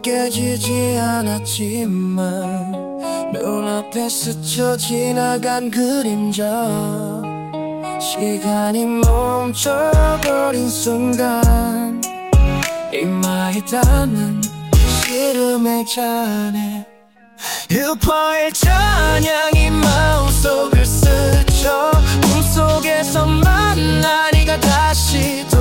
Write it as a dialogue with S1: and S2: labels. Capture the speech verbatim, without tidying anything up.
S1: 깨지지 않았지만 눈앞에 스쳐 지나간 그림자, 시간이 멈춰버린 순간 이마에 닿는 시름의 잔에 율포의 찬양이 마음속을 스쳐 꿈속에서 만나 네가 다시